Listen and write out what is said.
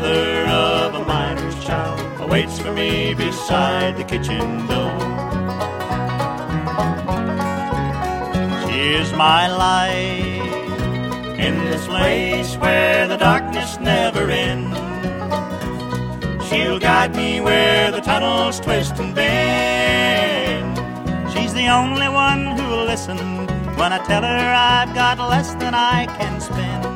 mother of a miner's child awaits for me beside the kitchen door. She is my light in this place where the darkness never ends. She'll guide me where the tunnels twist and bend. She's the only one who'll listen when I tell her I've got less than I can spend.